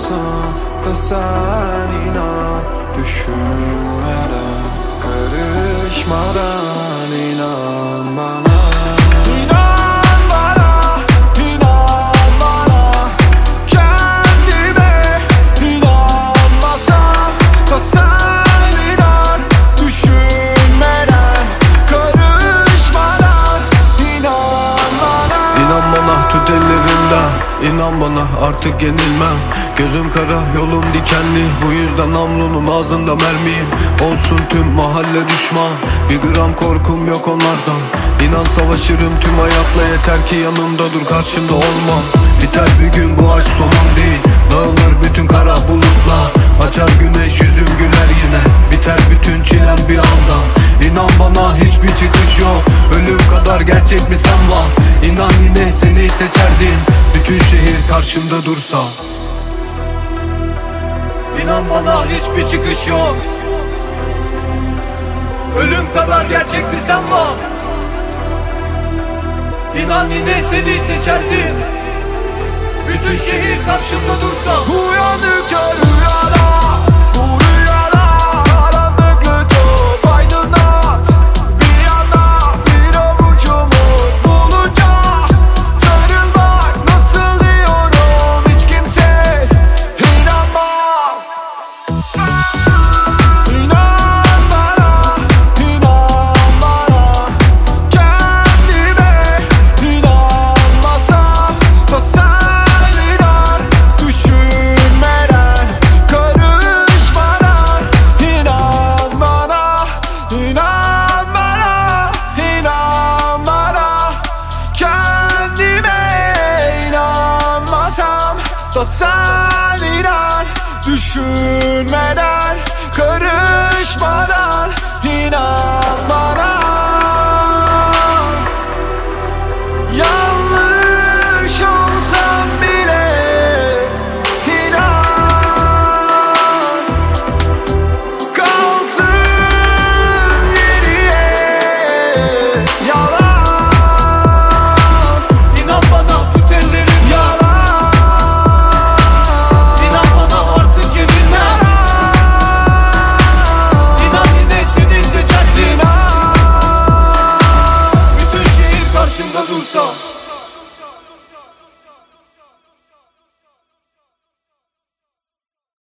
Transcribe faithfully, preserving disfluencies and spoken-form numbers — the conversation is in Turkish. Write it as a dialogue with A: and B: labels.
A: İnanmasam da sen inan, düşünmeden, karışmadan inan bana. İnan bana, inan bana. Kendime inanmasam da sen inan, düşünmeden, karışmadan inan bana.
B: İnan bana, tut ellerinden, İnan bana, artık yenilmem. Gözüm kara, yolum dikenli, bu yüzden namlunun ağzında mermiyim. Olsun tüm mahalle düşman, bir gram korkum yok onlardan. İnan savaşırım tüm hayatla, yeter ki yanımda dur, karşımda olma. Biter bir gün, bu aşk sonum değil. Dağılır bütün kara bulutla, açar güneş, yüzüm güler yine. Biter bütün çilem bir anda. İnan bana, hiçbir çıkış yok. Ölüm kadar gerçek mi sen var? İnan yine seni seçerdim, bütün şehir karşımda dursa. İnan bana, hiçbir çıkış yok. Ölüm kadar gerçek mi sen var? İnan yine seni seçerdim, bütün şehir karşımda dursa.
A: Uyandıkça rüyada, bu rüyada karanlıklı çok aydınlat. Bir yana bir avuç umut bulunca sarılmak nasıl diyorum, hiç kimse inanmaz. İnan bana, inan bana. Kendime inanmasam da sen inan, düşünmeden, karışmadan inan bana. İnan bana, inan bana. Kendime inanmasam da sen inan, düşünmeden, karışmadan inan bana.